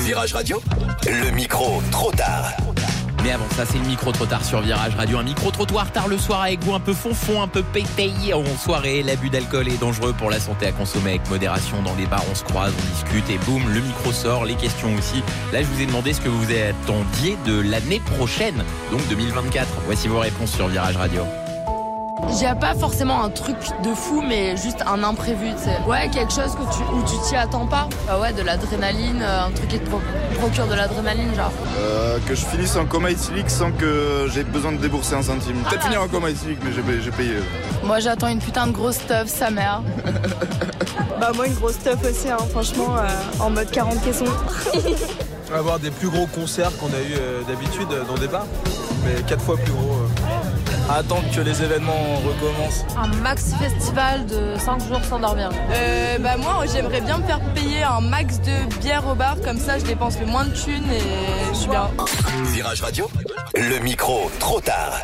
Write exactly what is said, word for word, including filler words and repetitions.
Virage Radio, le micro trop tard. Mais avant ça, c'est le micro trop tard sur Virage Radio. Un micro trottoir tard le soir avec vous, un peu fonfon, un peu pétayé en soirée. L'abus d'alcool est dangereux pour la santé, à consommer avec modération. Dans les bars, on se croise, on discute et boum, le micro sort, les questions aussi. Là, je vous ai demandé ce que vous attendiez de l'année prochaine, donc deux mille vingt-quatre. Voici vos réponses sur Virage Radio. Il n'y a pas forcément un truc de fou, mais juste un imprévu, tu sais. Ouais, quelque chose que tu, où tu t'y attends pas. Bah ouais, de l'adrénaline, un truc qui te pro- procure de l'adrénaline, genre. Euh, que je finisse en coma éthylique sans que j'ai besoin de débourser un centime. Peut-être finir en coma éthylique, mais j'ai, j'ai payé. Moi, j'attends une putain de grosse stuff, sa mère. Bah moi, une grosse stuff aussi, hein, franchement, euh, en mode quarante caissons. Avoir des plus gros concerts qu'on a eu euh, d'habitude euh, dans des bars, mais quatre fois plus gros. Euh. Attendre que les événements recommencent. Un max festival de cinq jours sans dormir. Euh, bah moi, j'aimerais bien me faire payer un max de bière au bar, comme ça je dépense le moins de thunes et je suis bien. Virage Radio, le micro trop tard.